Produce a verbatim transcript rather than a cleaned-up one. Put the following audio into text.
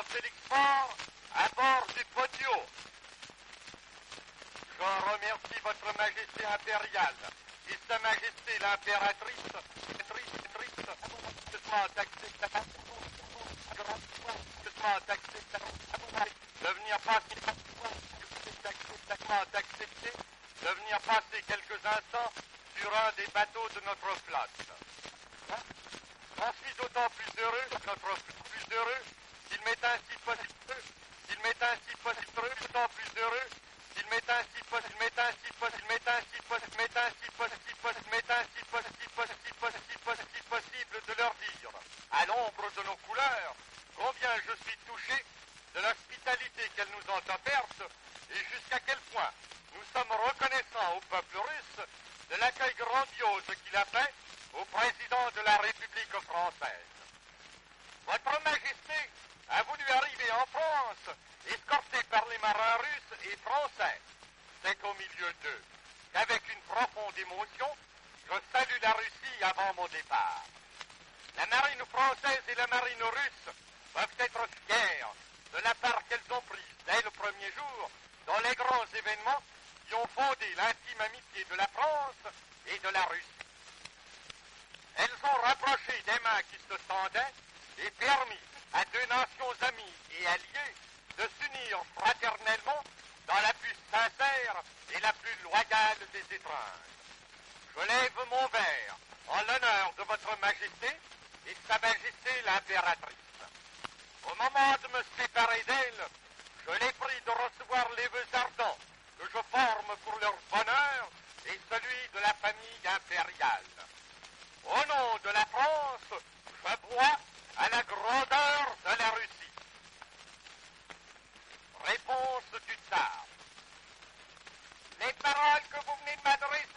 Félix Faure à bord du Podio. Je remercie votre Majesté impériale et Sa Majesté l'impératrice triste, triste, gracieusement taxée gracieusement taxée de venir passer d'accepter de venir passer quelques instants sur un des bateaux de notre flotte. J'en suis d'autant plus heureux, notre plus heureux, qu'il m'est ainsi possible, qu'il m'est ainsi possible, d'autant plus heureux, qu'il m'est ainsi possible, m'est ainsi possible, m'est ainsi possible, m'est ainsi possible, m'est ainsi possible, possible, possible, possible, possible de leur dire, à l'ombre de nos couleurs, combien je suis touché de l'hospitalité qu'elles nous ont offerte et jusqu'à quel point nous sommes reconnaissants au peuple russe de l'accueil grandiose qu'il a fait au président de la République française. Votre Majesté a voulu arriver en France, escorté par les marins russes et français. C'est au milieu d'eux qu'avec une profonde émotion, je salue la Russie avant mon départ. La marine française et la marine russe peuvent être fières de la part qu'elles ont prise dès le premier jour dans les grands événements qui ont fondé l'intime amitié de la France et de la Russie. Elles ont rapproché des mains qui se tendaient et permis à deux nations amies et alliées de s'unir fraternellement dans la plus sincère et la plus loyale des étreintes. Je lève mon verre en l'honneur de votre Majesté et de Sa Majesté l'impératrice. Au moment de me séparer d'elle, je les prie de recevoir les vœux ardents que je forme pour leur bonheur et celui de la famille impériale. Au nom de la France, je bois à la grandeur de la Russie. Réponse du tsar. Les paroles que vous venez de m'adresser